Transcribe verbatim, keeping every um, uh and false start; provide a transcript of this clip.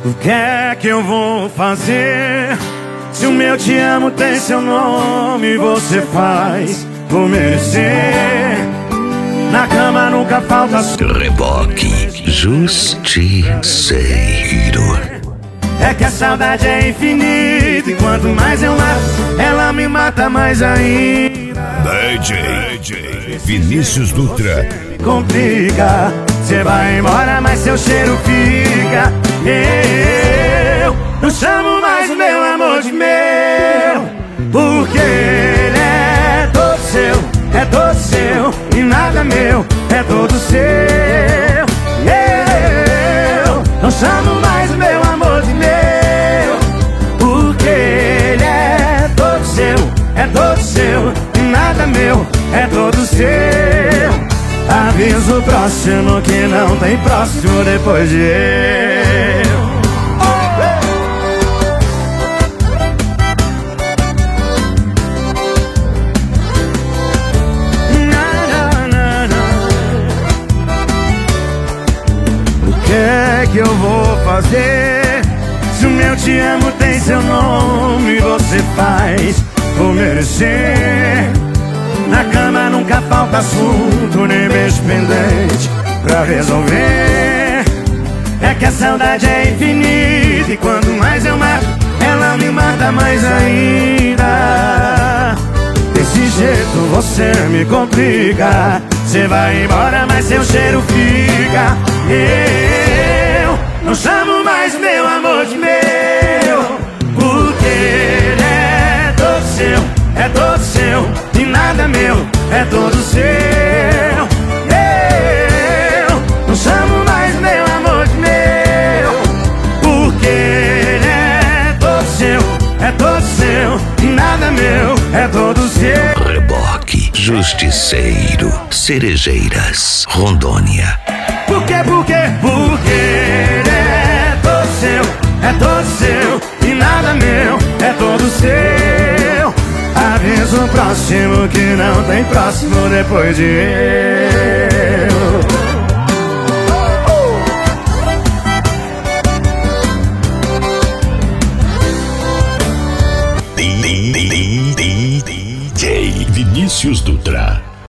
O que é que eu vou fazer? Se o meu te amo tem seu nome, você faz por merecer. Na cama nunca falta Reboque Justiceiro. É que a saudade é infinita, e quanto mais eu mato, ela me mata mais ainda. D J Vinícius Dutra. Complica, cê vai embora, mas seu cheiro fica. Eu não chamo mais o meu amor de meu, porque ele é todo seu, é todo seu, e nada meu, é todo seu. Eu não chamo mais o meu amor de meu, porque ele é todo seu, é todo seu, e nada meu, é todo seu. Aviso próximo que não tem próximo depois de eu. O que é que eu vou fazer? Se o meu te amo tem seu nome, você faz por merecer. Na cama nunca falta assunto, nem beijo pendente pra resolver. É que a saudade é infinita, e quanto mais eu mato, ela me mata mais ainda. Desse jeito você me complica, cê vai embora, mas seu cheiro fica. Eu não chamo mais meu amor de meu, porque ele é todo seu, é todo seu, e nada meu, é todo seu. Eu não chamo mais meu amor de meu, porque ele é todo seu, é todo seu, e nada meu, é todo seu. Reboque Justiceiro, Cerejeiras, Rondônia. Por quê, por quê? Porque ele é todo seu, é todo seu, e nada meu, é todo seu. Aviso próximo que não tem próximo depois de eu.